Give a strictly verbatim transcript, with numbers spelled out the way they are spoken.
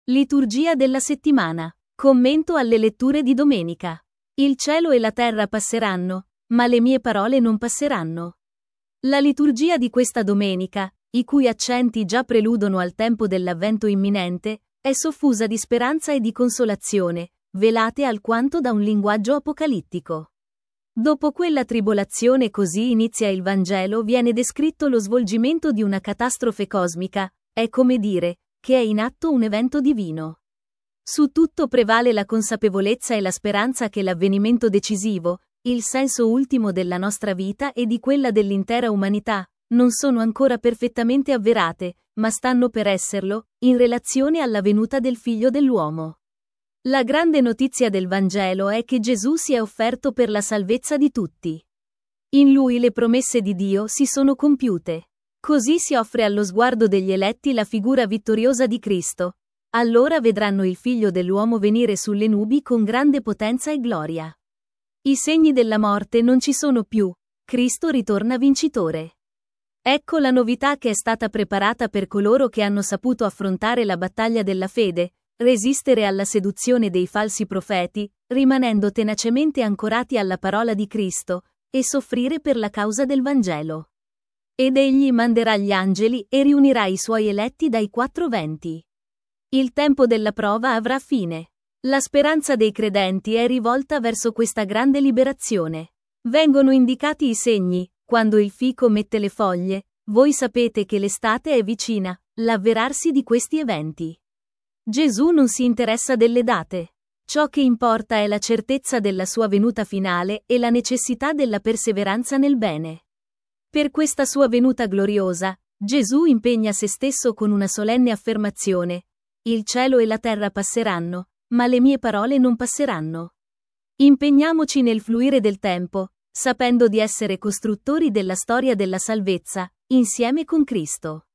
Liturgia della settimana. Commento alle letture di domenica. Il cielo e la terra passeranno, ma le mie parole non passeranno. La liturgia di questa domenica, i cui accenti già preludono al tempo dell'avvento imminente, è soffusa di speranza e di consolazione, velate alquanto da un linguaggio apocalittico. Dopo quella tribolazione così inizia il Vangelo, viene descritto lo svolgimento di una catastrofe cosmica, è come dire, che è in atto un evento divino. Su tutto prevale la consapevolezza e la speranza che l'avvenimento decisivo, il senso ultimo della nostra vita e di quella dell'intera umanità, non sono ancora perfettamente avverate, ma stanno per esserlo, in relazione alla venuta del Figlio dell'uomo. La grande notizia del Vangelo è che Gesù si è offerto per la salvezza di tutti. In Lui le promesse di Dio si sono compiute. Così si offre allo sguardo degli eletti la figura vittoriosa di Cristo. Allora vedranno il Figlio dell'uomo venire sulle nubi con grande potenza e gloria. I segni della morte non ci sono più, Cristo ritorna vincitore. Ecco la novità che è stata preparata per coloro che hanno saputo affrontare la battaglia della fede, resistere alla seduzione dei falsi profeti, rimanendo tenacemente ancorati alla parola di Cristo, e soffrire per la causa del Vangelo. Ed egli manderà gli angeli e riunirà i suoi eletti dai quattro venti. Il tempo della prova avrà fine. La speranza dei credenti è rivolta verso questa grande liberazione. Vengono indicati i segni, quando il fico mette le foglie, voi sapete che l'estate è vicina, l'avverarsi di questi eventi. Gesù non si interessa delle date. Ciò che importa è la certezza della sua venuta finale e la necessità della perseveranza nel bene. Per questa sua venuta gloriosa, Gesù impegna se stesso con una solenne affermazione: il cielo e la terra passeranno, ma le mie parole non passeranno. Impegniamoci nel fluire del tempo, sapendo di essere costruttori della storia della salvezza, insieme con Cristo.